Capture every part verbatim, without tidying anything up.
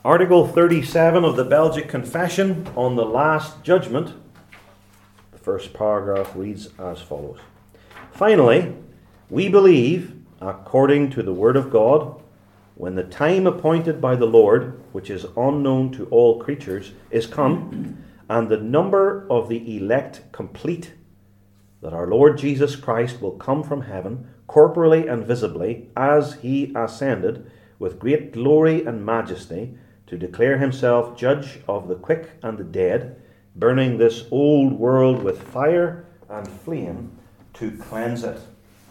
Article thirty-seven of the Belgic Confession on the Last Judgment. The first paragraph reads as follows. Finally, we believe, according to the Word of God, when the time appointed by the Lord, which is unknown to all creatures, is come, and the number of the elect complete, that our Lord Jesus Christ will come from heaven, corporally and visibly, as he ascended, with great glory and majesty, to declare himself judge of the quick and the dead, burning this old world with fire and flame to cleanse it.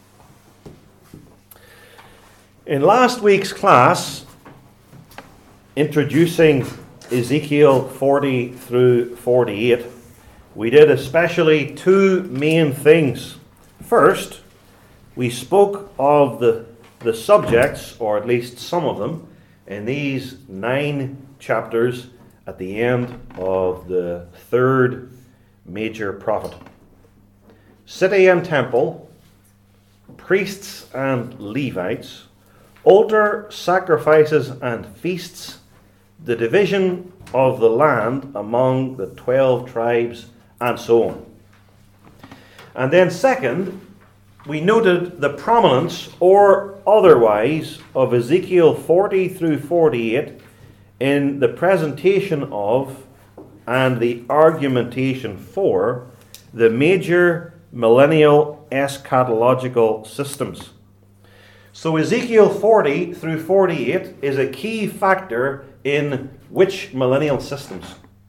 In last week's class, introducing Ezekiel forty through forty-eight, we did especially two main things. First, we spoke of the, the subjects, or at least some of them, in these nine chapters at the end of the third major prophet. City and temple, priests and Levites, altar, sacrifices and feasts, the division of the land among the twelve tribes, and so on. And then second, we noted the prominence or otherwise of Ezekiel forty through forty-eight in the presentation of and the argumentation for the major millennial eschatological systems. So Ezekiel forty through forty-eight is a key factor in which millennial systems?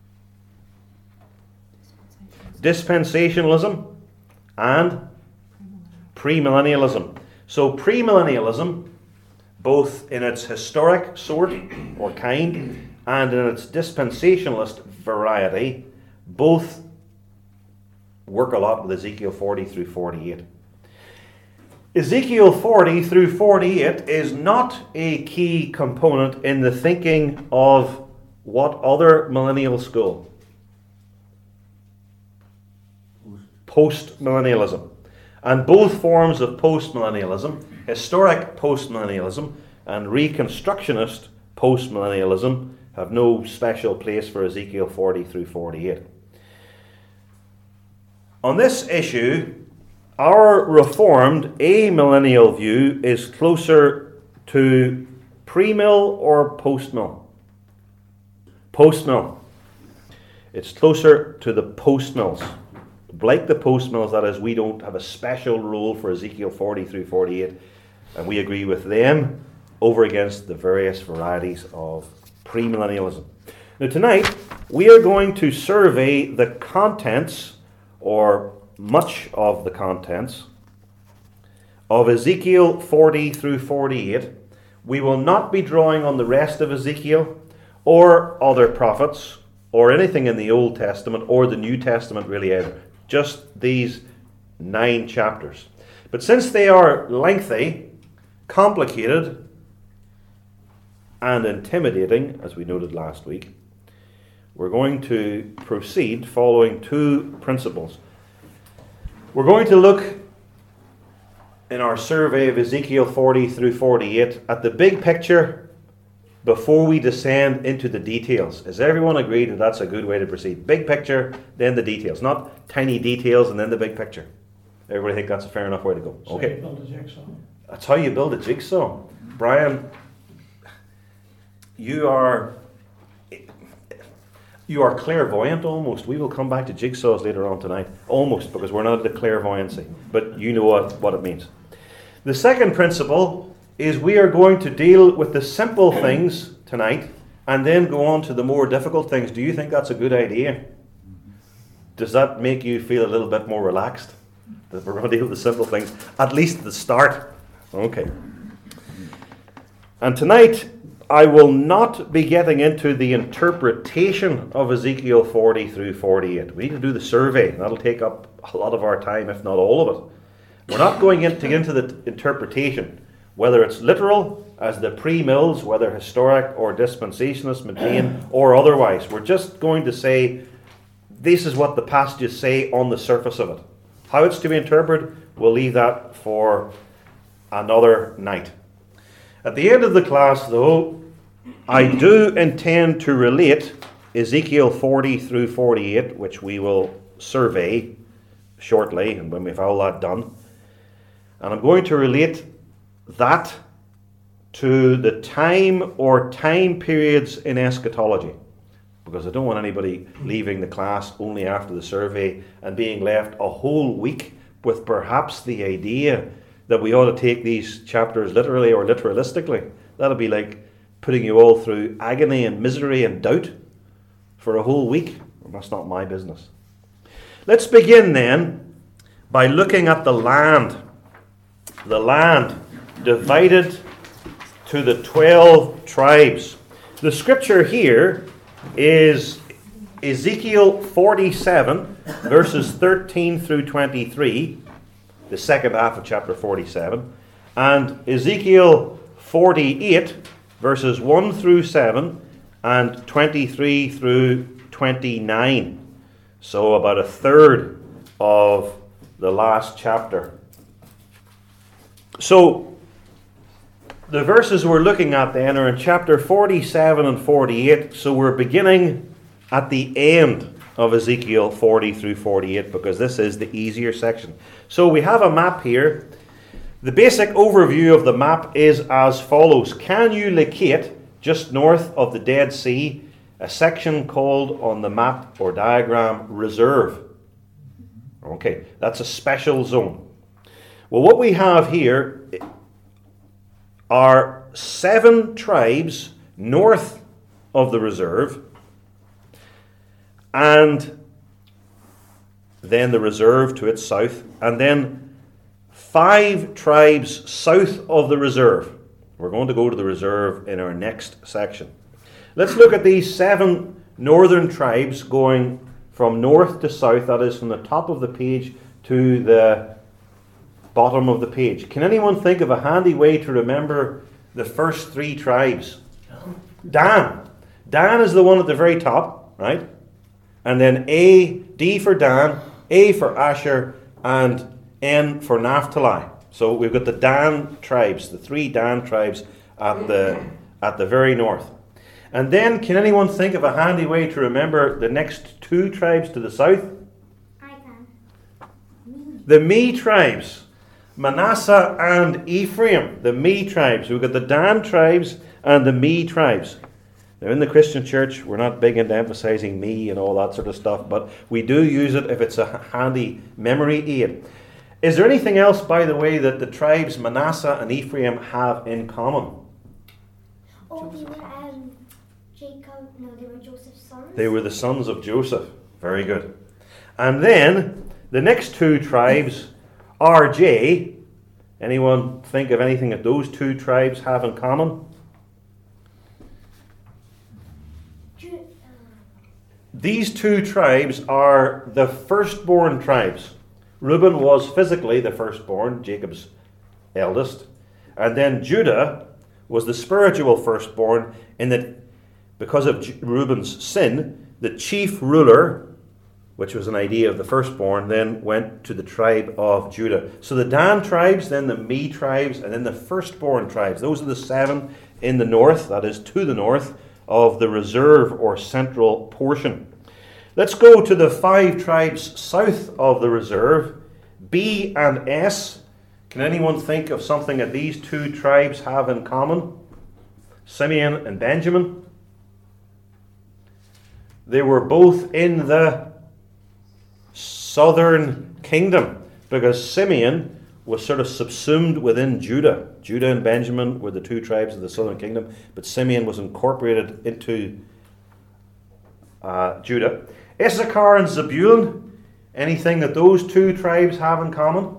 Dispensationalism and premillennialism. So premillennialism, both in its historic sort or kind and in its dispensationalist variety, both work a lot with Ezekiel forty through forty-eight. Ezekiel forty through forty-eight is not a key component in the thinking of what other millennial school? Postmillennialism. And both forms of postmillennialism, historic postmillennialism and reconstructionist postmillennialism, have no special place for Ezekiel forty through forty-eight. On this issue, our reformed amillennial view is closer to premill or postmill. Postmill. It's closer to the postmills. Like the postmills, that is, we don't have a special rule for Ezekiel forty through forty-eight, and we agree with them over against the various varieties of premillennialism. Now tonight, we are going to survey the contents, or much of the contents, of Ezekiel forty through forty-eight. We will not be drawing on the rest of Ezekiel or other prophets or anything in the Old Testament or the New Testament really either. Just these nine chapters. But since they are lengthy, complicated, and intimidating, as we noted last week, we're going to proceed following two principles. We're going to look in our survey of Ezekiel forty through forty-eight at the big picture before we descend into the details. Is everyone agreed that that's a good way to proceed? Big picture, then the details. Not tiny details and then the big picture. Everybody think that's a fair enough way to go? So okay. you build a jigsaw. That's how you build a jigsaw. Brian, you are you are clairvoyant almost. We will come back to jigsaws later on tonight. Almost, because we're not at the clairvoyancy. But you know what, what it means. The second principle is we are going to deal with the simple things tonight and then go on to the more difficult things. Do you think that's a good idea? Does that make you feel a little bit more relaxed? That we're going to deal with the simple things, at least at the start. Okay. And tonight, I will not be getting into the interpretation of Ezekiel forty through forty-eight. We need to do the survey. That'll take up a lot of our time, if not all of it. We're not going into, into the interpretation, whether it's literal, as the pre-mills, whether historic or dispensationalists maintain, or otherwise. We're just going to say, this is what the passages say on the surface of it. How it's to be interpreted, we'll leave that for another night. At the end of the class, though, I do intend to relate Ezekiel forty through forty-eight, which we will survey shortly, and when we've all that done. And I'm going to relate that to the time or time periods in eschatology, because I don't want anybody leaving the class only after the survey and being left a whole week with perhaps the idea that we ought to take these chapters literally or literalistically. That'll be like putting you all through agony and misery and doubt for a whole week. Well, that's not my business. Let's begin then by looking at the land. The land divided to the twelve tribes. The scripture here is Ezekiel forty-seven, verses thirteen through twenty-three, the second half of chapter forty-seven, and Ezekiel forty-eight, verses one through seven, and twenty-three through twenty-nine. So about a third of the last chapter. So the verses we're looking at then are in chapter forty-seven and forty-eight. So we're beginning at the end of Ezekiel forty through forty-eight, because this is the easier section. So we have a map here. The basic overview of the map is as follows. Can you locate, just north of the Dead Sea, a section called on the map or diagram Reserve? Okay, that's a special zone. Well, what we have here are seven tribes north of the reserve, and then the reserve to its south, and then five tribes south of the reserve. We're going to go to the reserve in our next section. Let's look at these seven northern tribes going from north to south, that is from the top of the page to the bottom of the page. Can anyone think of a handy way to remember the first three tribes? Dan. Dan is the one at the very top, right? And then A, D for Dan, A for Asher, and N for Naphtali. So we've got the Dan tribes, the three Dan tribes at the at the very north. And then, can anyone think of a handy way to remember the next two tribes to the south? I can. The Me tribes, Manasseh and Ephraim. The Me tribes. We've got the Dan tribes and the Me tribes. Now, in the Christian church, we're not big into emphasizing me and all that sort of stuff, but we do use it if it's a handy memory aid. Is there anything else, by the way, that the tribes Manasseh and Ephraim have in common? Oh, they were um, Jacob, no, they were Joseph's sons. They were the sons of Joseph. Very good. And then, the next two tribes, R J. Anyone think of anything that those two tribes have in common? These two tribes are the firstborn tribes. Reuben was physically the firstborn, Jacob's eldest. And then Judah was the spiritual firstborn, in that because of Reuben's sin, the chief ruler, which was an idea of the firstborn, then went to the tribe of Judah. So the Dan tribes, then the Me tribes, and then the firstborn tribes. Those are the seven in the north, that is to the north, of the reserve or central portion. Let's go to the five tribes south of the reserve, B and S. Can anyone think of something that these two tribes have in common? Simeon and Benjamin. They were both in the southern kingdom, because Simeon was sort of subsumed within Judah. Judah and Benjamin were the two tribes of the southern kingdom, but Simeon was incorporated into uh, Judah. Issachar and Zebulun, anything that those two tribes have in common?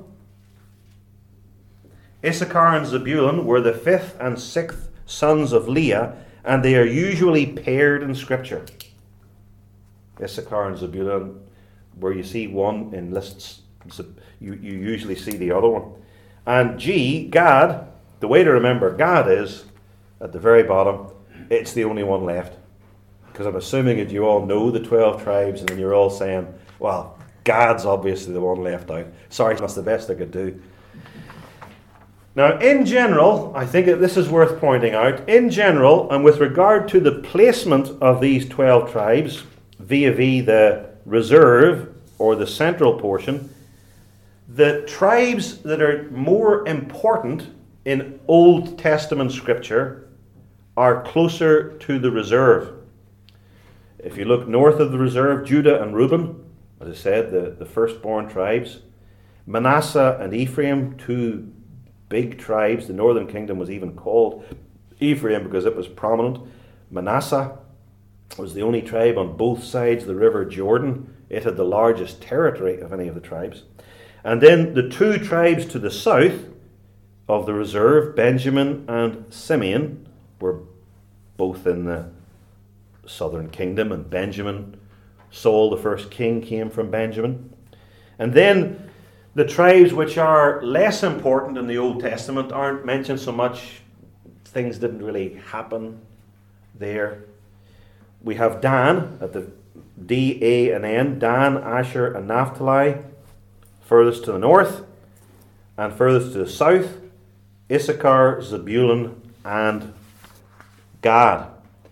Issachar and Zebulun were the fifth and sixth sons of Leah, and they are usually paired in Scripture. Issachar and Zebulun, where you see one in lists, you, you usually see the other one. And G, Gad, the way to remember Gad is, at the very bottom, it's the only one left. Because I'm assuming that you all know the twelve tribes, and then you're all saying, well, Gad's obviously the one left out. Sorry, that's the best I could do. Now, in general, I think that this is worth pointing out, in general, and with regard to the placement of these twelve tribes, vis-a-vis the reserve or the central portion, the tribes that are more important in Old Testament scripture are closer to the reserve. If you look north of the reserve, Judah and Reuben, as I said, the, the firstborn tribes. Manasseh and Ephraim, two big tribes. The northern kingdom was even called Ephraim because it was prominent. Manasseh was the only tribe on both sides of the river Jordan. It had the largest territory of any of the tribes. And then the two tribes to the south of the reserve, Benjamin and Simeon, were both in the southern kingdom, and Benjamin, Saul, the first king, came from Benjamin. And then the tribes which are less important in the Old Testament aren't mentioned so much. Things didn't really happen there. We have Dan at the D, A, and N. Dan, Asher, and Naphtali, furthest to the north, and furthest to the south, Issachar, Zebulun, and Gad.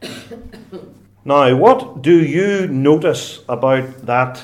Now, what do you notice about that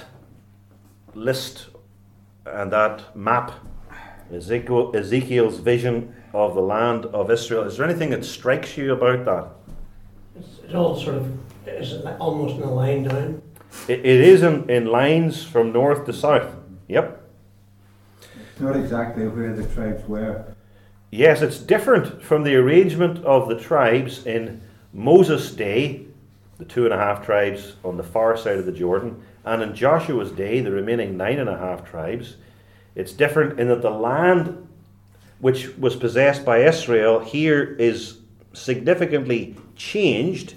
list and that map, Ezekiel, Ezekiel's vision of the land of Israel? Is there anything that strikes you about that? It's, it's all sort of, is it like almost in a line down? It, it is in, in lines from north to south. Yep. It's not exactly where the tribes were. Yes, it's different from the arrangement of the tribes in Moses' day, the two and a half tribes on the far side of the Jordan, and in Joshua's day, the remaining nine and a half tribes. It's different in that the land which was possessed by Israel here is significantly changed,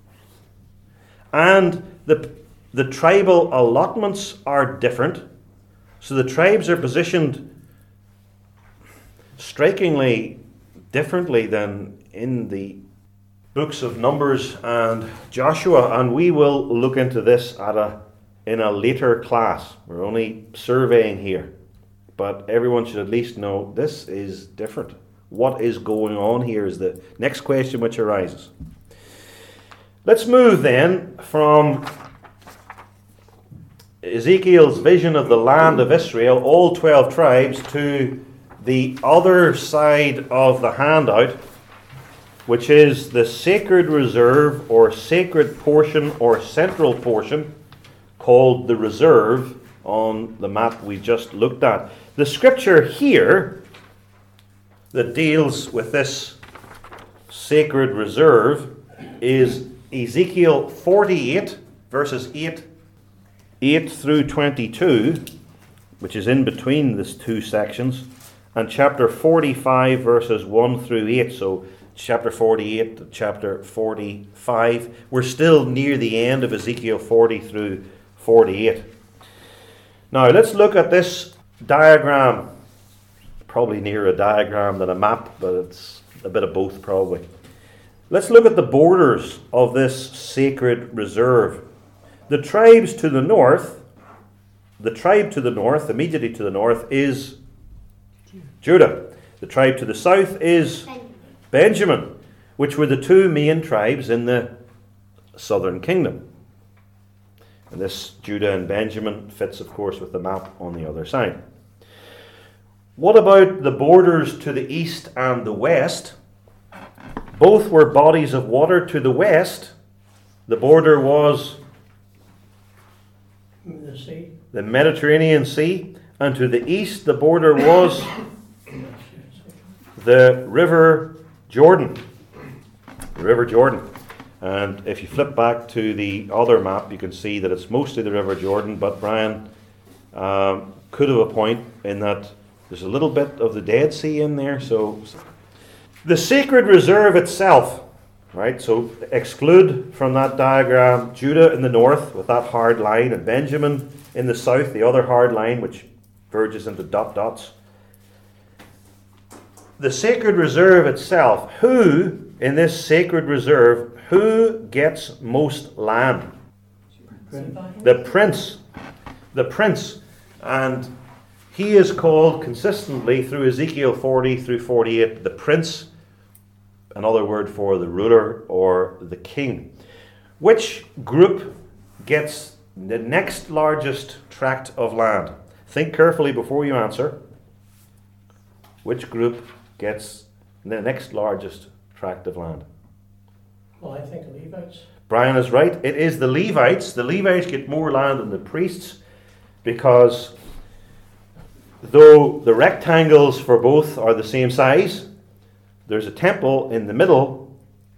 and the, the tribal allotments are different. So the tribes are positioned strikingly differently than in the books of Numbers and Joshua, and we will look into this at a in a later class. We're only surveying here, but everyone should at least know this is different. What is going on here is the next question which arises. Let's move then from Ezekiel's vision of the land of Israel, all twelve tribes, to the other side of the handout, which is the sacred reserve or sacred portion or central portion called the reserve on the map we just looked at. The scripture here that deals with this sacred reserve is Ezekiel forty-eight, verses eight, eight through twenty-two, which is in between these two sections, and chapter forty-five, verses one through eight. So chapter forty-eight to chapter forty-five. We're still near the end of Ezekiel forty through forty-eight. Now let's look at this diagram. Probably nearer a diagram than a map, but it's a bit of both probably. Let's look at the borders of this sacred reserve. The tribes to the north, the tribe to the north, immediately to the north, is Judah. The tribe to the south is Benjamin, which were the two main tribes in the southern kingdom. And this Judah and Benjamin fits, of course, with the map on the other side. What about the borders to the east and the west? Both were bodies of water. To the west, the border was The sea. the Mediterranean Sea, and to the east, the border was the River Jordan. The River Jordan. And if you flip back to the other map, you can see that it's mostly the River Jordan, but Brian um, could have a point in that there's a little bit of the Dead Sea in there. So the sacred reserve itself, right? So exclude from that diagram Judah in the north with that hard line, and Benjamin in the south, the other hard line which verges into dot dots. The sacred reserve itself, who in this sacred reserve, who gets most land? The prince. The prince. And He is called consistently through Ezekiel forty through forty-eight the prince, another word for the ruler or the king. Which group gets the next largest tract of land? Think carefully before you answer. Which group gets the next largest tract of land? Well, I think Levites. Brian is right. It is the Levites. The Levites get more land than the priests because though the rectangles for both are the same size, there's a temple in the middle,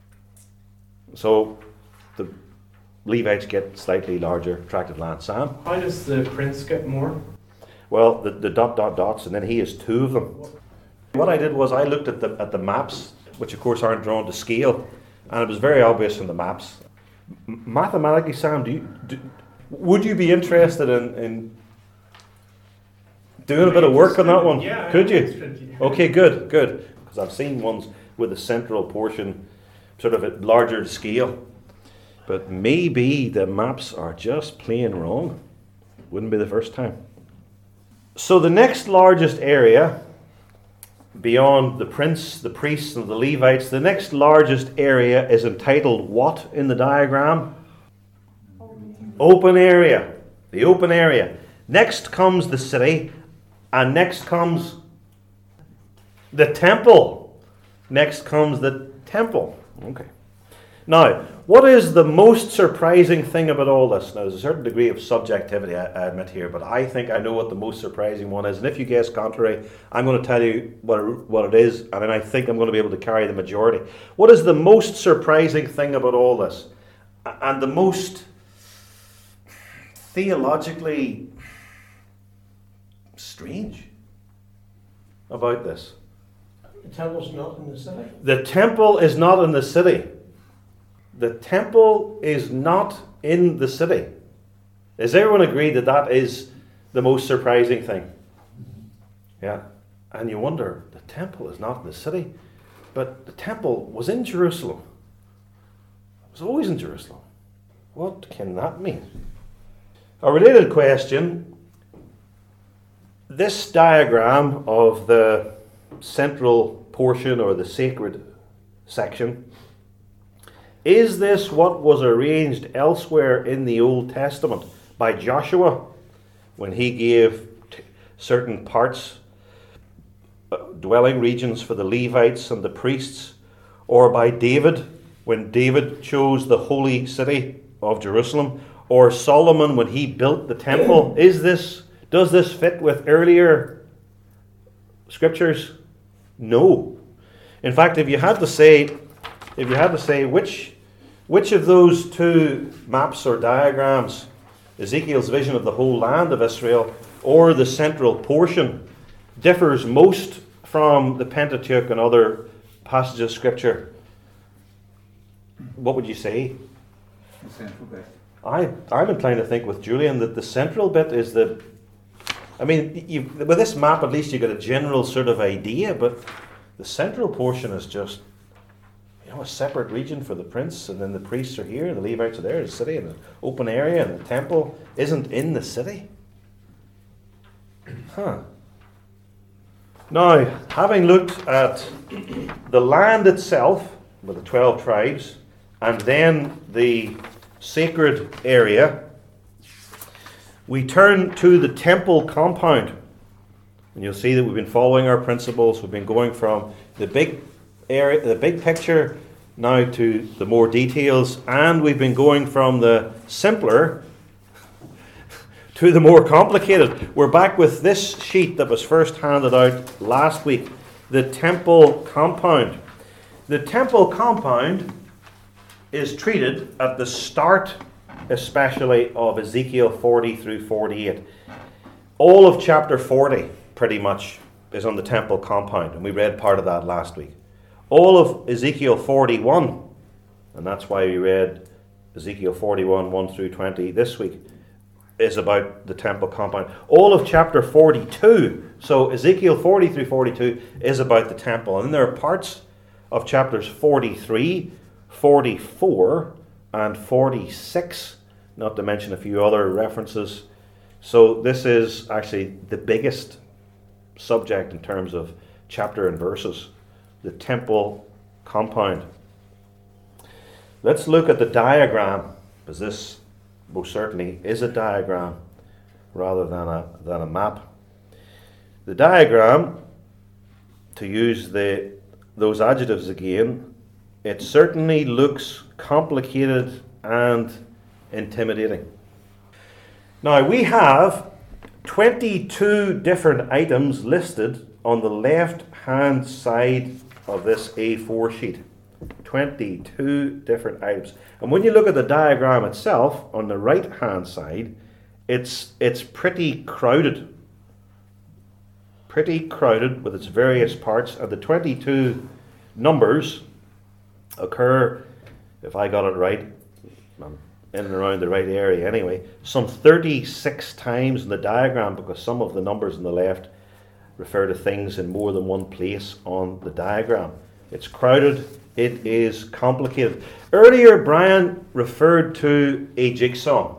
so the Levites get slightly larger tract of land. Sam? How does the prince get more? Well, the, the dot dot dots, and then he has two of them. What I did was I looked at the at the maps, which of course aren't drawn to scale, and it was very obvious in the maps. M- mathematically, Sam, do you do, would you be interested in, in doing a bit of work on that one? Yeah. Could you? Okay, good, good. Because I've seen ones with a central portion sort of at larger scale. But maybe the maps are just plain wrong. Wouldn't be the first time. So the next largest area, beyond the prince, the priests, and the Levites, the next largest area is entitled what in the diagram? Open area. The open area. Next comes the city, and next comes the temple. Next comes the temple. Okay. Now, what is the most surprising thing about all this? Now, there's a certain degree of subjectivity, I, I admit here, but I think I know what the most surprising one is. And if you guess contrary, I'm going to tell you what it, what it is, and then I think I'm going to be able to carry the majority. What is the most surprising thing about all this? And the most theologically strange about this? The temple's not in the city. The temple is not in the city. The temple is not in the city. Does everyone agree that that is the most surprising thing? Yeah. And you wonder, the temple is not in the city, but the temple was in Jerusalem. It was always in Jerusalem. What can that mean? A related question. This diagram of the central portion or the sacred section, is this what was arranged elsewhere in the Old Testament by Joshua when he gave t- certain parts, uh, dwelling regions for the Levites and the priests, or by David when David chose the holy city of Jerusalem, or Solomon when he built the temple? Is this, does this fit with earlier scriptures? No. In fact, if you had to say, if you had to say which which of those two maps or diagrams, Ezekiel's vision of the whole land of Israel or the central portion, differs most from the Pentateuch and other passages of scripture, what would you say? The central bit. I, I'm inclined to think with Julian that the central bit is the... I mean, you, with this map at least you get a general sort of idea, but the central portion is just, you know, a separate region for the prince, and then the priests are here, and the Levites are there, the city, and the open area, and the temple isn't in the city. Huh. Now, having looked at the land itself, with the twelve tribes, and then the sacred area, we turn to the temple compound. And you'll see that we've been following our principles. We've been going from the big area, the big picture, now to the more details, and we've been going from the simpler to the more complicated. We're back with this sheet that was first handed out last week, the temple compound. The temple compound is treated at the start, especially of Ezekiel forty through forty-eight. All of chapter forty, pretty much, is on the temple compound, and we read part of that last week. All of Ezekiel forty-one, and that's why we read Ezekiel forty-one, one through twenty this week, is about the temple compound. All of chapter forty-two, so Ezekiel forty through forty-two, is about the temple. And then there are parts of chapters forty-three, forty-four, and forty-six, not to mention a few other references. So this is actually the biggest subject in terms of chapter and verses, the temple compound. Let's look at the diagram, because this most certainly is a diagram rather than a, than a map. The diagram, to use the those adjectives again, it certainly looks complicated and intimidating. Now we have twenty-two different items listed on the left hand side of this A four sheet. twenty-two different items. And when you look at the diagram itself on the right hand side, it's it's pretty crowded. Pretty crowded with its various parts, and the twenty-two numbers occur, if I got it right, I'm in and around the right area anyway, some thirty-six times in the diagram, because some of the numbers on the left refer to things in more than one place on the diagram. It's crowded, it is complicated. Earlier, Brian referred to a jigsaw,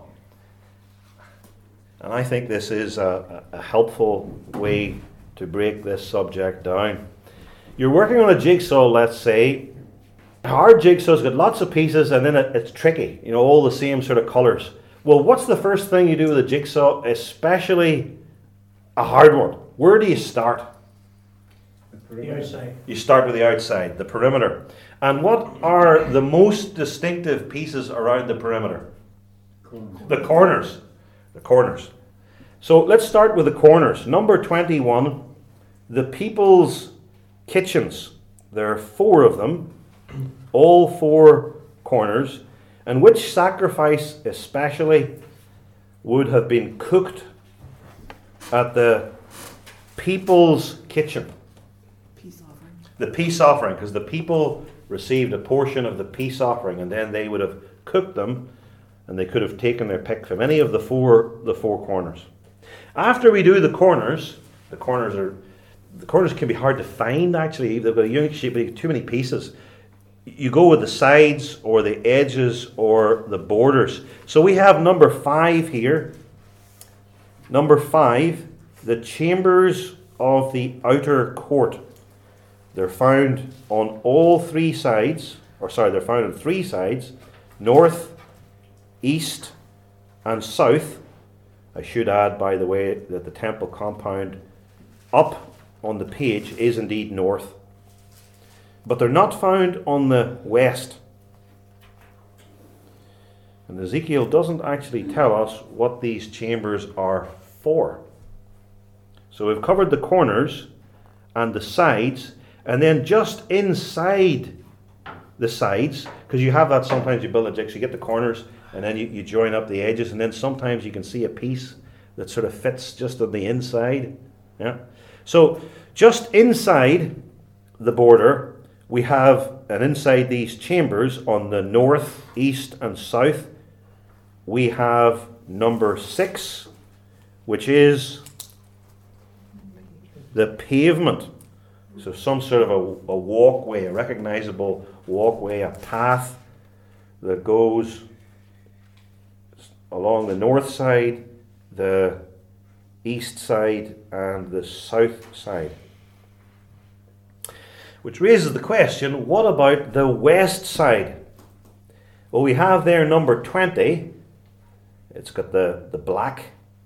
and I think this is a, a helpful way to break this subject down. You're working on a jigsaw, let's say. A hard jigsaw's got lots of pieces, and then it, it's tricky, you know, all the same sort of colours. Well, what's the first thing you do with a jigsaw, especially a hard one? Where do you start? The outside. You start with the outside, the perimeter. And what are the most distinctive pieces around the perimeter? The corners. The corners. So let's start with the corners. Number twenty-one, the people's kitchens. There are four of them, all four corners. And which sacrifice especially would have been cooked at the people's kitchen? Peace offering. The peace offering, because the people received a portion of the peace offering, and then they would have cooked them, and they could have taken their pick from any of the four the four corners. After we do the corners, the corners are the corners can be hard to find actually. They've got a unique shape, but too many pieces. You go with the sides or the edges or the borders. So we have number five here. Number five, the chambers of the outer court. They're found on all three sides, or sorry, they're found on three sides, north, east, and south. I should add, by the way, that the temple compound up on the page is indeed north. But they're not found on the west. And Ezekiel doesn't actually tell us what these chambers are for. So we've covered the corners and the sides, and then just inside the sides, because you have that sometimes you build a jigsaw, you get the corners, and then you, you join up the edges, and then sometimes you can see a piece that sort of fits just on the inside. Yeah. So just inside the border, we have, and inside these chambers on the north, east, and south, we have number six, which is the pavement. So some sort of a, a walkway, a recognizable walkway, a path that goes along the north side, the east side, and the south side. Which raises the question, what about the west side? Well, we have there number twenty. It's got the, the black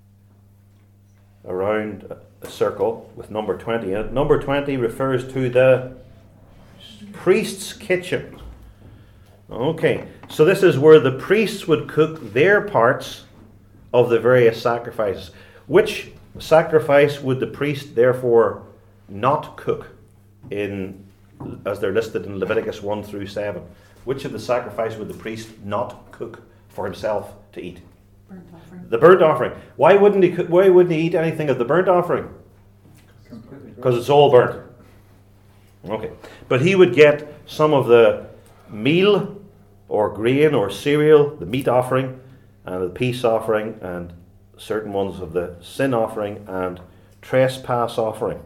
around a circle with number twenty in it. Number twenty refers to the priest's kitchen. Okay, so this is where the priests would cook their parts of the various sacrifices. Which sacrifice would the priest therefore not cook in, as they're listed in Leviticus one through seven? Which of the sacrifice would the priest not cook for himself to eat? Burnt offering. The burnt offering. Why wouldn't he cook, why wouldn't he eat anything of the burnt offering? Because it's all burnt. Okay. But he would get some of the meal or grain or cereal, the meat offering, and the peace offering, and certain ones of the sin offering and trespass offering.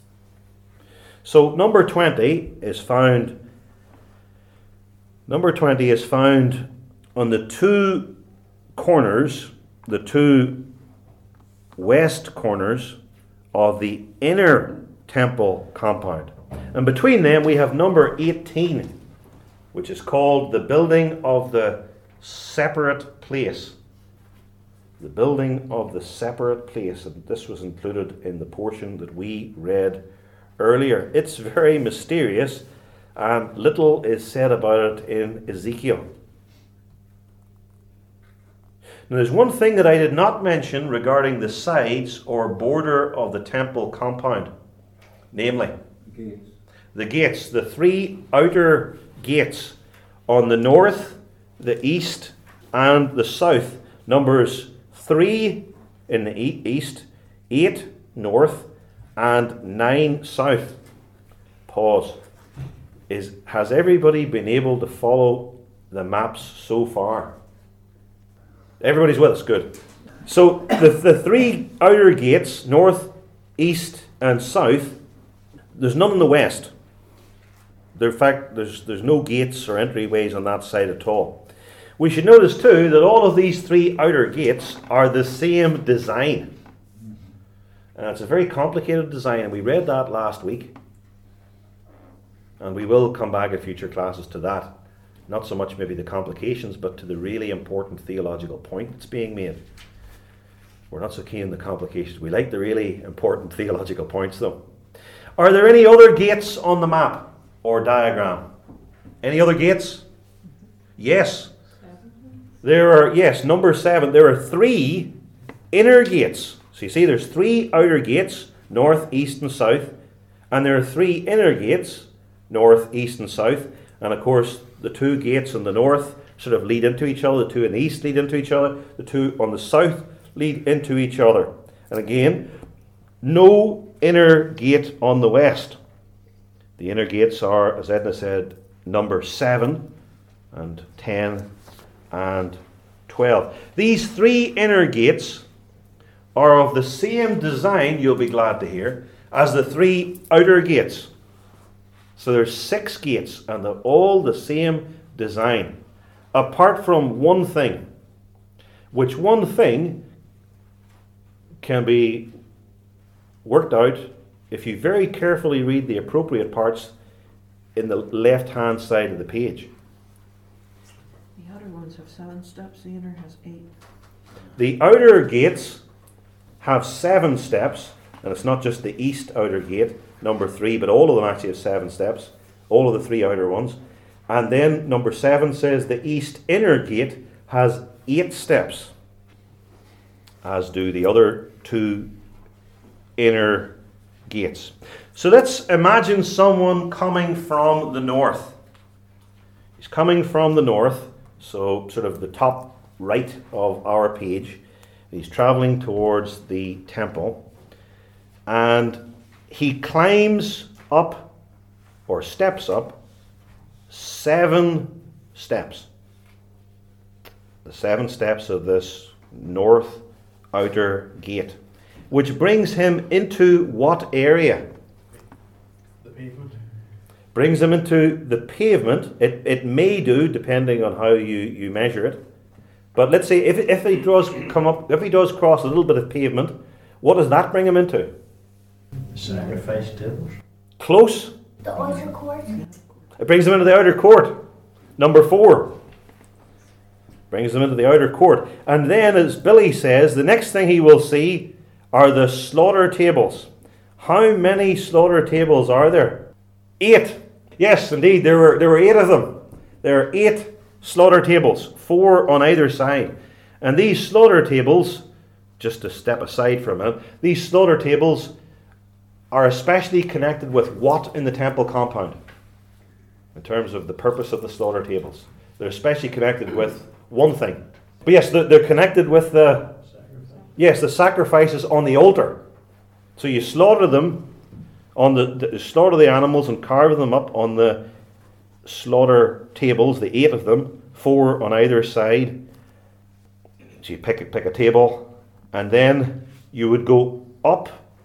So number twenty is found number twenty is found on the two corners, the two west corners of the inner temple compound. And between them we have number eighteen, which is called the building of the separate place. The building of the separate place. And this was included in the portion that we read earlier. It's very mysterious, and little is said about it in Ezekiel. Now, there's one thing that I did not mention regarding the sides or border of the temple compound, namely Gates. the gates, the three outer gates on the north, the east, and the south. Numbers three in the e- east, eight north, and nine south. Pause. Is has everybody been able to follow the maps so far? Everybody's with us, good. So the, the three outer gates, north, east, and south, there's none in the west. There, in fact, there's, there's no gates or entryways on that side at all. We should notice too that all of these three outer gates are the same design. And it's a very complicated design, and we read that last week. And we will come back in future classes to that. Not so much maybe the complications, but to the really important theological point that's being made. We're not so keen on the complications. We like the really important theological points, though. Are there any other gates on the map or diagram? Any other gates? Yes. There are, yes, number seven. There are three inner gates. So you see there's three outer gates, north, east, and south. And there are three inner gates, north, east, and south. And of course, the two gates on the north sort of lead into each other. The two in the east lead into each other. The two on the south lead into each other. And again, no inner gate on the west. The inner gates are, as Edna said, number seven and ten and twelve. These three inner gates are of the same design, you'll be glad to hear, as the three outer gates. So there's six gates, and they're all the same design, apart from one thing, which one thing can be worked out if you very carefully read the appropriate parts in the left-hand side of the page. The outer ones have seven steps, the inner has eight. The outer gates have seven steps, and it's not just the east outer gate, number three, but all of them actually have seven steps, all of the three outer ones. And then number seven says the east inner gate has eight steps, as do the other two inner gates. So let's imagine someone coming from the north. He's coming from the north, so sort of the top right of our page. He's traveling towards the temple, and he climbs up, or steps up, seven steps. The seven steps of this north outer gate, which brings him into what area? The pavement. Brings him into the pavement. It, it may do, depending on how you, you measure it. But let's say if, if he does come up, if he does cross a little bit of pavement, what does that bring him into? Sacrifice tables. Close. The outer court. It brings him into the outer court. Number four. Brings him into the outer court. And then, as Billy says, the next thing he will see are the slaughter tables. How many slaughter tables are there? Eight. Yes, indeed, there were there were eight of them. There are eight slaughter tables, four on either side. And these slaughter tables, just to step aside for a minute, these slaughter tables are especially connected with what in the temple compound? In terms of the purpose of the slaughter tables. They're especially connected with one thing. But yes, they're, they're connected with the, yes, the sacrifices on the altar. So you slaughter them, on the, the slaughter the animals and carve them up on the slaughter tables, the eight of them, four on either side. So you pick a, pick a table, and then you would go up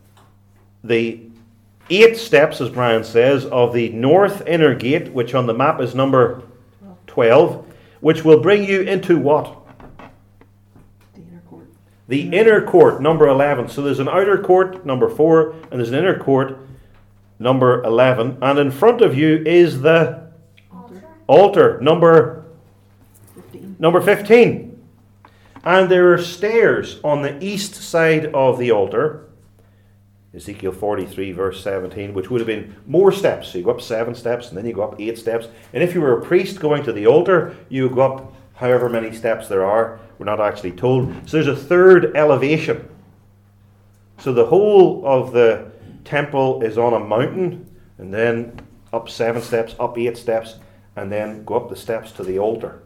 the eight steps, as Brian says, of the north inner gate, which on the map is number twelve, which will bring you into what? The inner court. The inner court, number eleven. So there's an outer court, number four, and there's an inner court, number eleven. And in front of you is the Altar. altar, number, fifteen. number fifteen. And there are stairs on the east side of the altar. Ezekiel forty-three, verse seventeen, which would have been more steps. So you go up seven steps, and then you go up eight steps. And if you were a priest going to the altar, you go up however many steps there are. We're not actually told. So there's a third elevation. So the whole of the temple is on a mountain, and then up seven steps, up eight steps, and then go up the steps to the altar.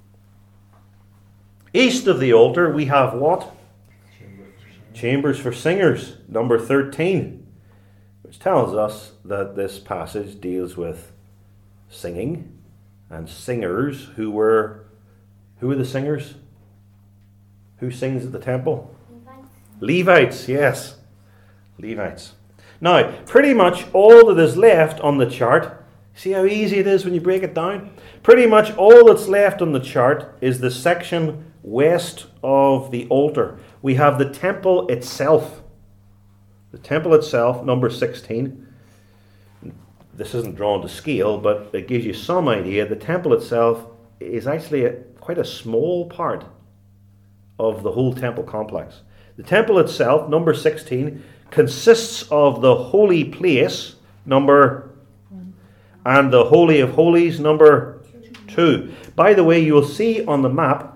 East of the altar, we have what? Chambers for singers, number thirteen, which tells us that this passage deals with singing and singers who were, who were the singers? Who sings at the temple? Levites, yes. Levites. Now, pretty much all that is left on the chart, see how easy it is when you break it down? Pretty much all that's left on the chart is the section west of the altar. We have the temple itself. The temple itself, number sixteen. This isn't drawn to scale, but it gives you some idea. The temple itself is actually a, quite a small part of the whole temple complex. The temple itself, number sixteen, consists of the holy place, number, and the Holy of Holies, number two. By the way, you'll see on the map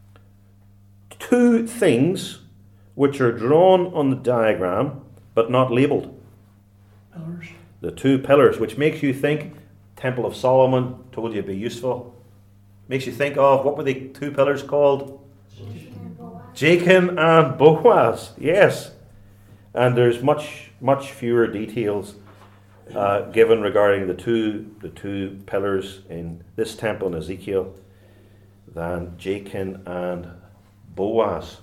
two things which are drawn on the diagram but not labelled. Pillars. The two pillars, which makes you think Temple of Solomon, told you it'd be useful. Makes you think of, what were the two pillars called? Jachin and Boaz, yes. And there's much, much fewer details uh, given regarding the two, the two pillars in this temple in Ezekiel than Jachin and Boaz.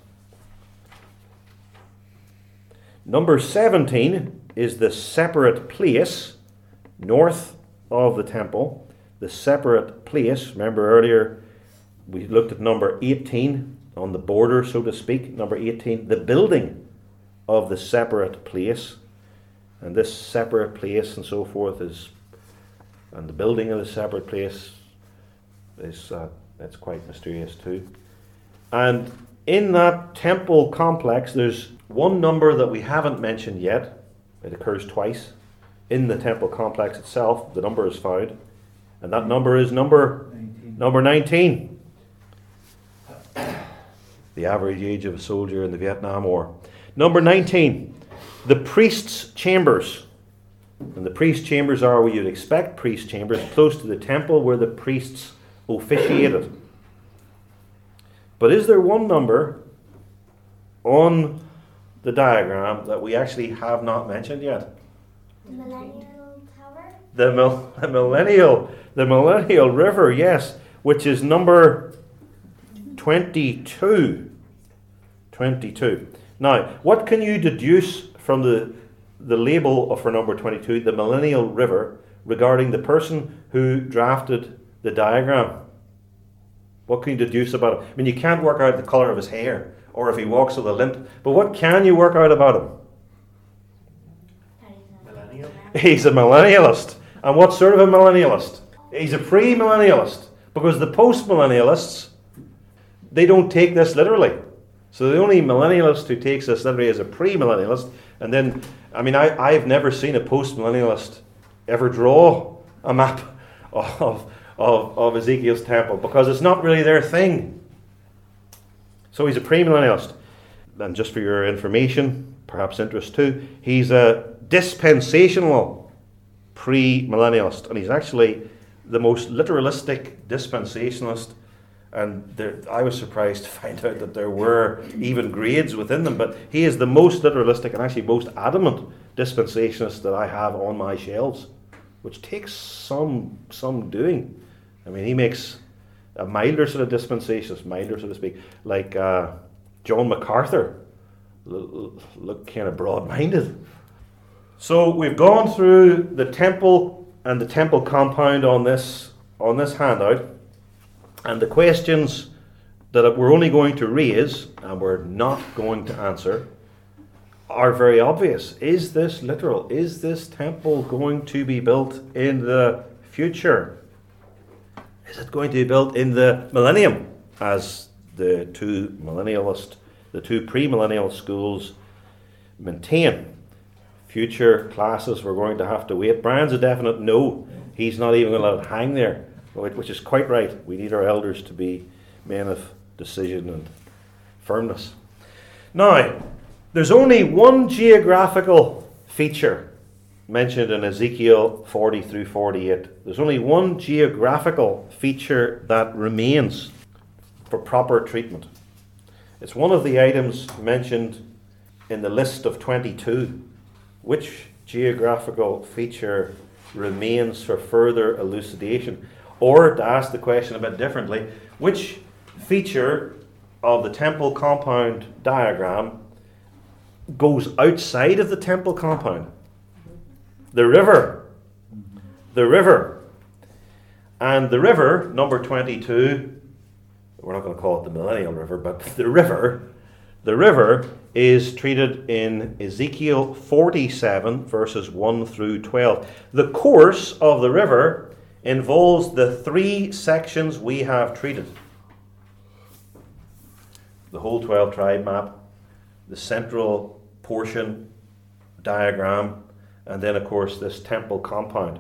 Number seventeen is the separate place north of the temple. The separate place, remember earlier we looked at number eighteen on the border, so to speak. Number eighteen, the building of the separate place. And this separate place and so forth is, and the building of the separate place is, uh, that's quite mysterious too. And in that temple complex, there's one number that we haven't mentioned yet. It occurs twice in the temple complex itself. The number is found, and that number is number nineteen. number nineteen. The average age of a soldier in the Vietnam War. Number nineteen, the priest's chambers. And the priest's chambers are where you'd expect priest chambers, close to the temple where the priests officiated. But is there one number on the diagram that we actually have not mentioned yet? The Millennial Tower? The, mil- the millennial, the millennial river, yes, which is number twenty-two. twenty-two. Now, what can you deduce from the the label of for number twenty-two, the millennial river, regarding the person who drafted the diagram? What can you deduce about him? I mean, you can't work out the colour of his hair, or if he walks with a limp, but what can you work out about him? Millennial. He's a millennialist. And what sort of a millennialist? He's a pre-millennialist. Because the post-millennialists, they don't take this literally. So the only millennialist who takes this literally is a pre-millennialist. And then, I mean, I, I've never seen a post-millennialist ever draw a map of, of, of Ezekiel's temple, because it's not really their thing. So he's a pre-millennialist. And just for your information, perhaps interest too, he's a dispensational pre-millennialist. And he's actually the most literalistic dispensationalist. And there, I was surprised to find out that there were even grades within them. But he is the most literalistic and actually most adamant dispensationalist that I have on my shelves, which takes some some doing. I mean, he makes a milder sort of dispensationalist, milder so to speak, like uh, John MacArthur. Look, look kind of broad-minded. So we've gone through the temple and the temple compound on this on this handout. And the questions that we're only going to raise and we're not going to answer are very obvious. Is this literal? Is this temple going to be built in the future? Is it going to be built in the millennium, as the two millennialist, the two premillennial schools maintain? Future classes, we're going to have to wait. Brian's a definite no. He's not even going to let it hang there, which is quite right. We need our elders to be men of decision and firmness. Now, there's only one geographical feature mentioned in Ezekiel forty through forty-eight. There's only one geographical feature that remains for proper treatment. It's one of the items mentioned in the list of twenty-two. Which geographical feature remains for further elucidation? Or, to ask the question a bit differently, which feature of the temple compound diagram goes outside of the temple compound? The river. The river. And the river, number twenty-two, we're not going to call it the Millennial River, but the river, the river is treated in Ezekiel forty-seven, verses one through twelve. The course of the river involves the three sections we have treated. The whole twelve tribe map, the central portion diagram, and then of course this temple compound.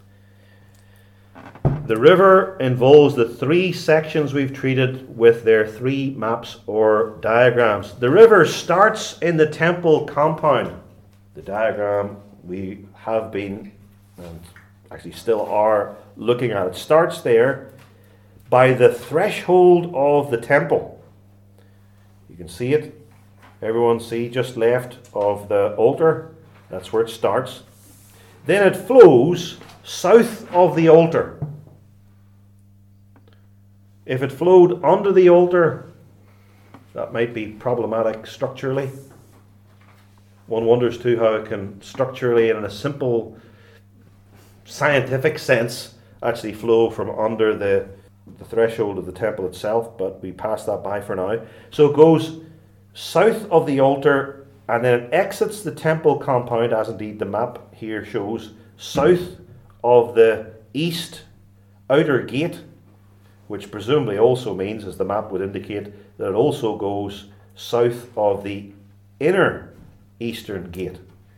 The river involves the three sections we've treated with their three maps or diagrams. The river starts in the temple compound. The diagram we have been, and actually still are, looking at. It starts there by the threshold of the temple. You can see it. Everyone see just left of the altar. That's where it starts. Then it flows south of the altar. If it flowed under the altar, that might be problematic structurally. One wonders too how it can structurally and in a simple scientific sense actually flow from under the, the threshold of the temple itself, but we pass that by for now. So it goes south of the altar and then it exits the temple compound, as indeed the map here shows, south of the east outer gate, which presumably also means, as the map would indicate, that it also goes south of the inner eastern gate.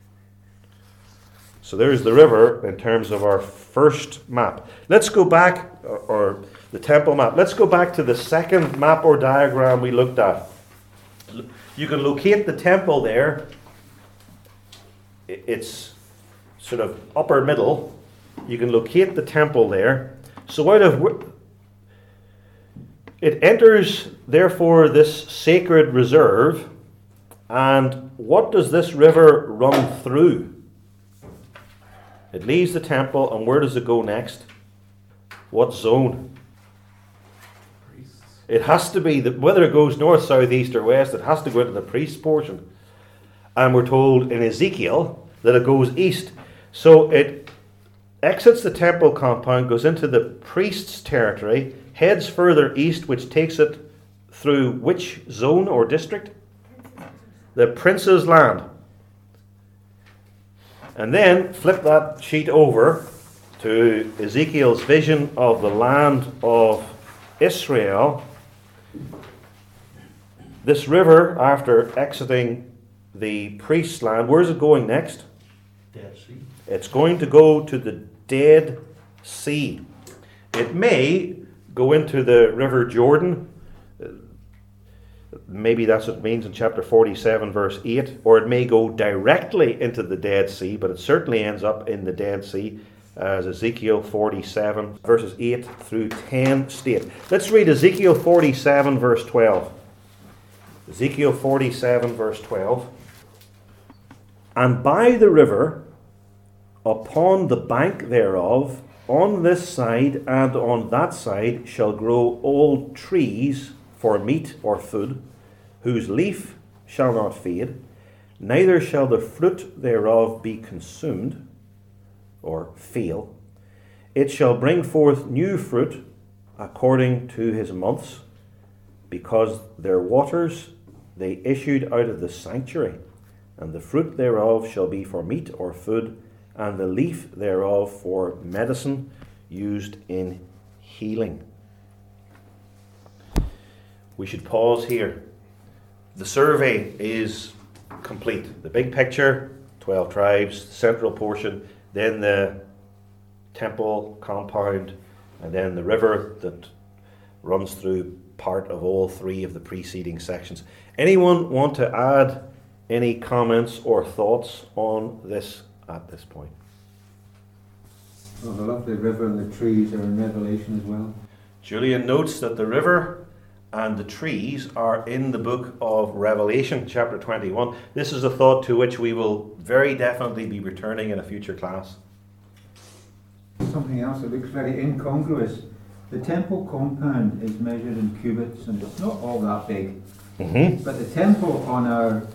So there's the river in terms of our first map. Let's go back, or, or the temple map, let's go back to the second map or diagram we looked at. You can locate the temple there. It's sort of upper middle. You can locate the temple there. So out of it enters, therefore, this sacred reserve. And what does this river run through? It leaves the temple, and where does it go next? What zone? Priests. It has to be, the, whether it goes north, south, east, or west, it has to go into the priest portion. And we're told in Ezekiel that it goes east. So it exits the temple compound, goes into the priest's territory, heads further east, which takes it through which zone or district? The prince's land. And then flip that sheet over to Ezekiel's vision of the land of Israel. This river, after exiting the priest's land, where's it going next? Dead Sea. It's going to go to the Dead Sea. It may go into the River Jordan. Maybe that's what it means in chapter forty-seven, verse eight. Or it may go directly into the Dead Sea, but it certainly ends up in the Dead Sea, as Ezekiel forty-seven, verses eight through ten state. Let's read Ezekiel forty-seven, verse twelve. Ezekiel forty-seven, verse twelve. And by the river, upon the bank thereof, on this side and on that side, shall grow all trees for meat or food, whose leaf shall not fade, neither shall the fruit thereof be consumed, or fail. It shall bring forth new fruit according to his months, because their waters they issued out of the sanctuary, and the fruit thereof shall be for meat or food, and the leaf thereof for medicine used in healing. We should pause here. The survey is complete. The big picture, twelve tribes, central portion, then the temple compound, and then the river that runs through part of all three of the preceding sections. Anyone want to add any comments or thoughts on this at this point? Well, the lovely river and the trees are in Revelation as well. Julian notes that the river and the trees are in the book of Revelation, chapter twenty-one. This is a thought to which we will very definitely be returning in a future class. Something else that looks very incongruous. The temple compound is measured in cubits and it's not all that big. Mm-hmm. But the temple on our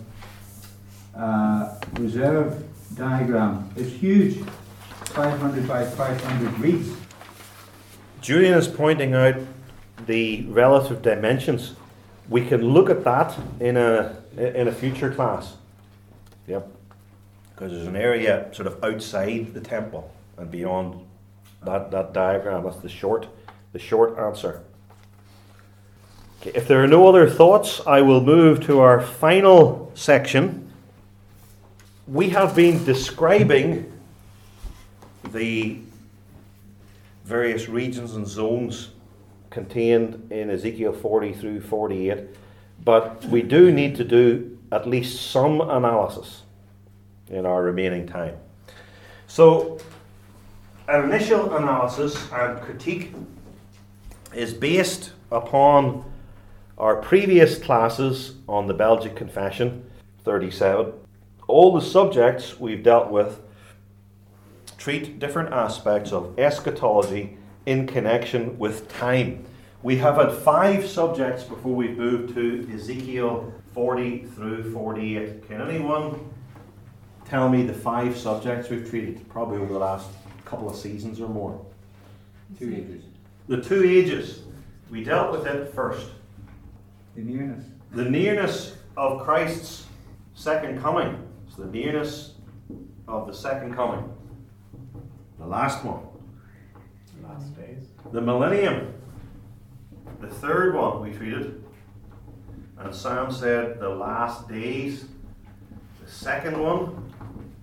uh, reserve diagram is huge. five hundred by five hundred reeds. Julian is pointing out the relative dimensions. We can look at that in a in a future class. Yep. Because there's an area sort of outside the temple and beyond that, that diagram. That's the short the short answer. Okay, if there are no other thoughts, I will move to our final section. We have been describing the various regions and zones contained in Ezekiel forty through forty-eight, but we do need to do at least some analysis in our remaining time. So, an initial analysis and critique is based upon our previous classes on the Belgic Confession, thirty-seven. All the subjects we've dealt with treat different aspects of eschatology in connection with time. We have had five subjects before we moved to Ezekiel forty through forty-eight. Can anyone tell me the five subjects we've treated, probably over the last couple of seasons or more? Two ages. The two ages. We dealt with it first. The nearness. The nearness of Christ's second coming. It's the nearness of the second coming. The last one. Last days. The millennium. The third one we treated. And Sam said the last days. The second one.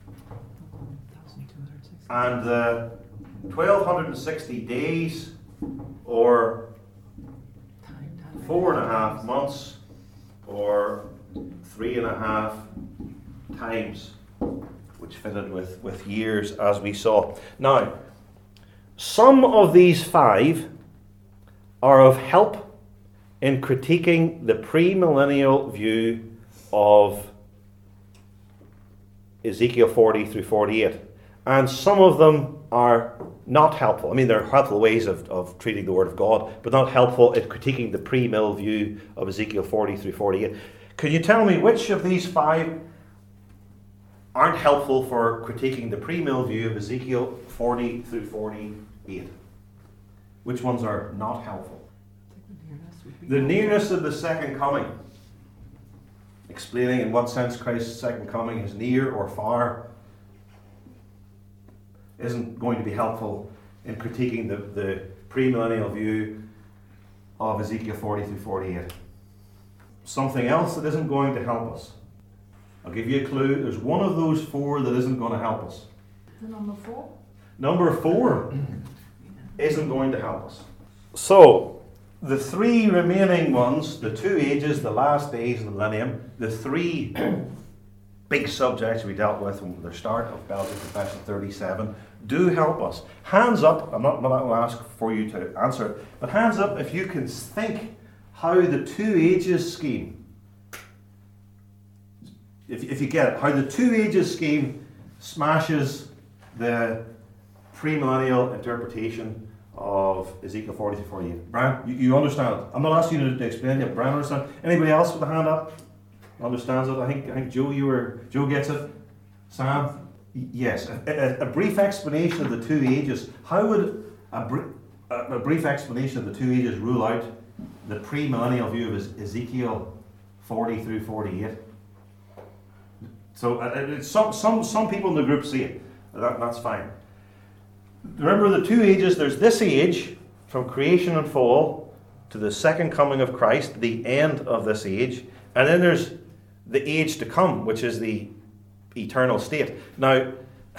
And the twelve sixty days, or four and a half months, or three and a half times, which fitted with, with years as we saw. Now, some of these five are of help in critiquing the premillennial view of Ezekiel forty through forty-eight. And some of them are not helpful. I mean, they're helpful ways of, of treating the Word of God, but not helpful in critiquing the pre-mill view of Ezekiel forty through forty-eight. Could you tell me which of these five aren't helpful for critiquing the pre-mill view of Ezekiel forty through forty-eight? Which ones are not helpful? The nearness of the second coming. Explaining in what sense Christ's second coming is near or far isn't going to be helpful in critiquing the, the premillennial view of Ezekiel forty through forty-eight. Something else that isn't going to help us. I'll give you a clue. There's one of those four that isn't going to help us. The number four? Number four isn't going to help us. So, the three remaining ones, the two ages, the last days, and the millennium, the three big subjects we dealt with from the start of Belgic Confession thirty-seven, do help us. Hands up, I'm not, I'm not going to ask for you to answer it, but hands up if you can think how the two ages scheme, if, if you get it, how the two ages scheme smashes the premillennial interpretation of Ezekiel forty to forty-eight. Brian, you, you understand it. I'm not asking you to, to explain it. Brian, understand? Anybody else with a hand up understands it? I think I think Joe, you were Joe gets it. Sam, y- yes. A, a, a brief explanation of the two ages. How would a, br- a, a brief explanation of the two ages rule out the premillennial view of Ezekiel forty through forty-eight. So uh, it's some, some, some people in the group see it. That, that's fine. Remember the two ages. There's this age from creation and fall to the second coming of Christ, the end of this age. And then there's the age to come, which is the eternal state. Now,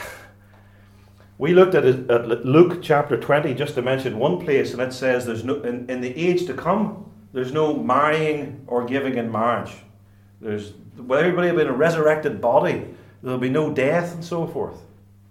we looked at, it, at Luke chapter twenty, just to mention one place, and it says there's no in, in the age to come, there's no marrying or giving in marriage. There's well, everybody will be in a resurrected body. There'll be no death and so forth.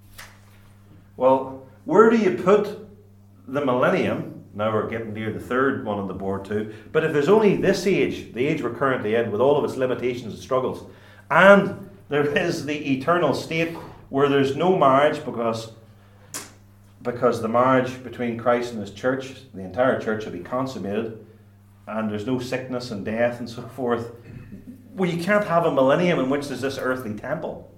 Well, where do you put the millennium? Now we're getting near the third one on the board too. But if there's only this age, the age we're currently in, with all of its limitations and struggles, and there is the eternal state where there's no marriage because, because the marriage between Christ and his church, the entire church, will be consummated, and there's no sickness and death and so forth, well, you can't have a millennium in which there's this earthly temple.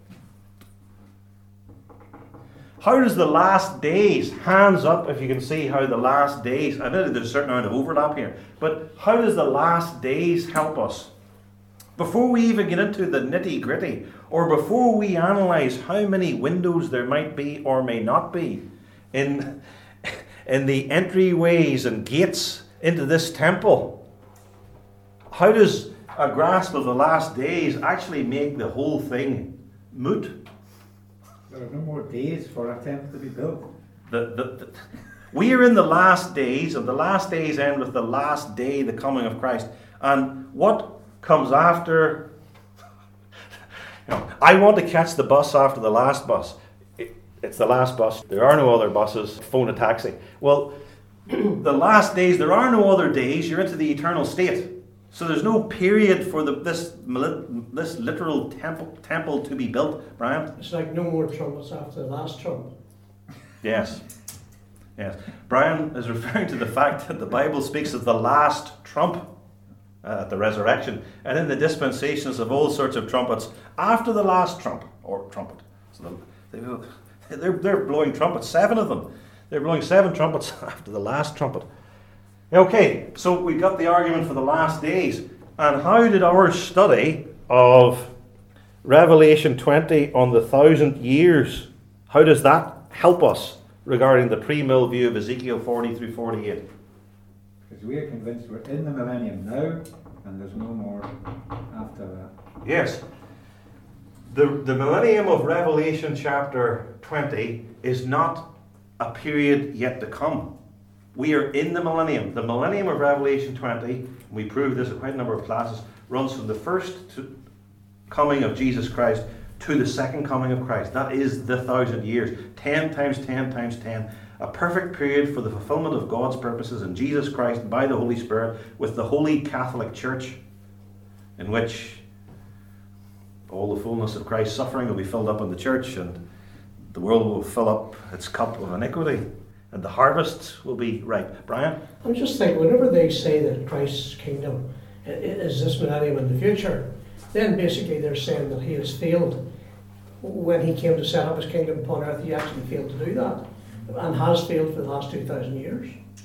How does the last days, hands up if you can see how the last days, I know there's a certain amount of overlap here, but how does the last days help us? Before we even get into the nitty gritty, or before we analyse how many windows there might be or may not be in, in the entryways and gates into this temple, how does a grasp of the last days actually make the whole thing moot? There are no more days for a temple to be built. The, the, the, we are in the last days, and the last days end with the last day, the coming of Christ. And what comes after? You know, I want to catch the bus after the last bus. It, it's the last bus. There are no other buses. Phone a taxi. Well, the last days, there are no other days. You're into the eternal state. So there's no period for the, this this literal temple temple to be built, Brian. It's like no more trumpets after the last trump. Yes, yes. Brian is referring to the fact that the Bible speaks of the last trump uh, at the resurrection, and in the dispensations of all sorts of trumpets after the last trump or trumpet. So they, they're they're blowing trumpets, seven of them. They're blowing seven trumpets after the last trumpet. Okay, so we got the argument for the last days. And how did our study of Revelation twenty on the thousand years, how does that help us regarding the pre-mill view of Ezekiel forty through forty-eight? Because we are convinced we're in the millennium now, and there's no more after that. Yes. The, the millennium of Revelation chapter twenty is not a period yet to come. We are in the millennium. The millennium of Revelation twenty, we proved this at quite a number of classes, runs from the first to coming of Jesus Christ to the second coming of Christ. That is the thousand years. Ten times ten times ten. A perfect period for the fulfillment of God's purposes in Jesus Christ by the Holy Spirit with the Holy Catholic Church, in which all the fullness of Christ's suffering will be filled up in the church, and the world will fill up its cup of iniquity. And the harvest will be ripe. Brian? I'm just thinking, whenever they say that Christ's kingdom is this millennium in the future, then basically they're saying that he has failed. When he came to set up his kingdom upon earth, he actually failed to do that, and has failed for the last two thousand years.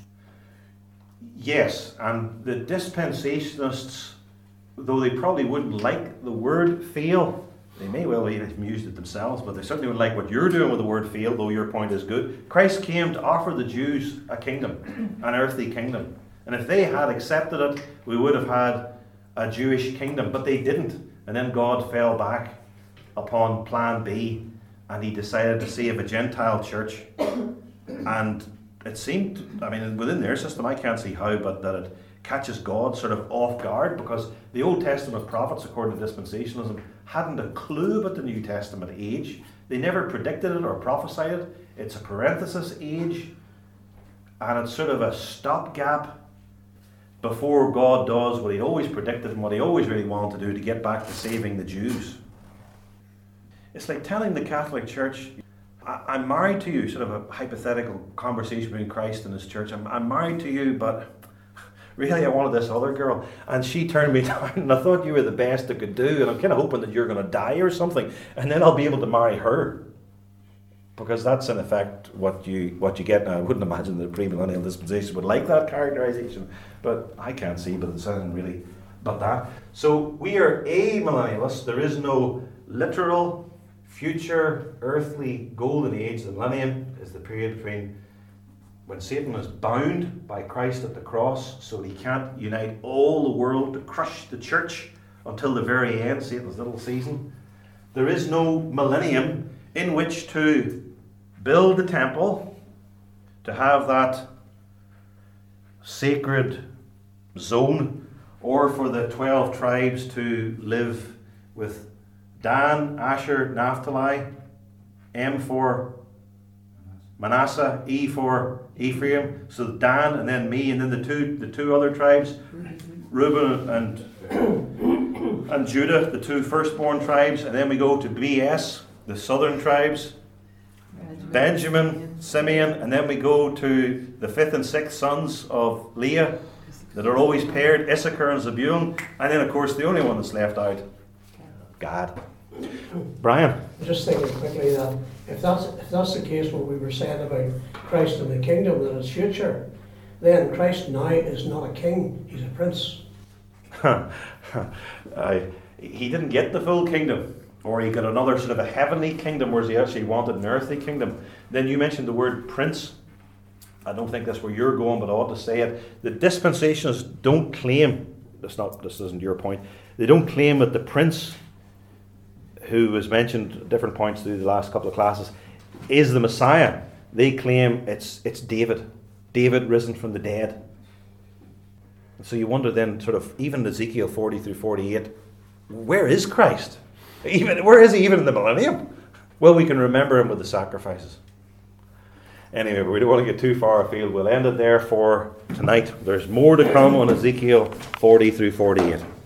Yes, and the dispensationalists, though they probably wouldn't like the word fail, they may well have used it themselves, but they certainly wouldn't like what you're doing with the word fail, though your point is good. Christ came to offer the Jews a kingdom, an earthly kingdom. And if they had accepted it, we would have had a Jewish kingdom, but they didn't. And then God fell back upon plan B, and he decided to save a Gentile church. And it seemed, I mean, within their system, I can't see how, but that it catches God sort of off guard, because the Old Testament prophets, according to dispensationalism, hadn't a clue about the New Testament age. They never predicted it or prophesied it. It's a parenthesis age, and it's sort of a stopgap before God does what he always predicted and what he always really wanted to do, to get back to saving the Jews. It's like telling the Catholic Church, I'm married to you, sort of a hypothetical conversation between Christ and his church. I'm, I'm married to you, but really I wanted this other girl, and she turned me down, and I thought you were the best I could do, and I'm kind of hoping that you're going to die or something, and then I'll be able to marry her. Because that's in effect what you what you get. Now, I wouldn't imagine the premillennial dispensation would like that characterization, but I can't see, but it's not really but that. So we are amillennialists. There is no literal future earthly golden age. The millennium is the period between when Satan was bound by Christ at the cross, so he can't unite all the world to crush the church until the very end, Satan's little season. There is no millennium in which to build the temple, to have that sacred zone, or for the twelve tribes to live with Dan, Asher, Naphtali, M for Manasseh, E for Ephraim, so Dan and then me, and then the two the two other tribes, Reuben and and Judah, the two firstborn tribes, and then we go to B S, the southern tribes, Benjamin, Simeon, and then we go to the fifth and sixth sons of Leah that are always paired, Issachar and Zebulun, and then of course the only one that's left out, Gad. Brian? I'm just thinking quickly that if that's if that's the case, what we were saying about Christ and the kingdom, that it's future, then Christ now is not a king, he's a prince. uh, he didn't get the full kingdom, or he got another sort of a heavenly kingdom, whereas he actually wanted an earthly kingdom. Then you mentioned the word prince. I don't think that's where you're going, but I ought to say it. The dispensationalists don't claim, that's not, this isn't your point, they don't claim that the prince who was mentioned at different points through the last couple of classes is the Messiah. They claim it's it's David. David risen from the dead. So you wonder then, sort of, even Ezekiel forty through forty-eight, where is Christ? Even where is he even in the millennium? Well, we can remember him with the sacrifices. Anyway, but we don't want to get too far afield. We'll end it there for tonight. There's more to come on Ezekiel forty through forty-eight.